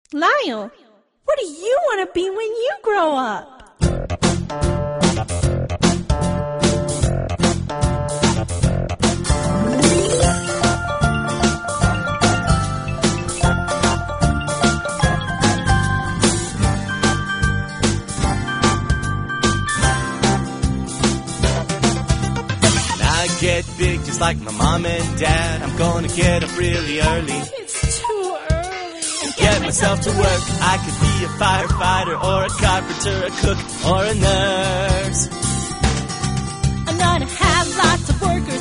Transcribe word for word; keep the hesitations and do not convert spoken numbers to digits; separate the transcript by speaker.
Speaker 1: Lyle, what do you want to be when you grow up?
Speaker 2: Get big just like my mom and dad. I'm gonna get up really early.
Speaker 1: It's too early.
Speaker 2: And get myself to work. I could be a firefighter or a carpenter, a cook or a nurse.
Speaker 1: I'm gonna have lots of workers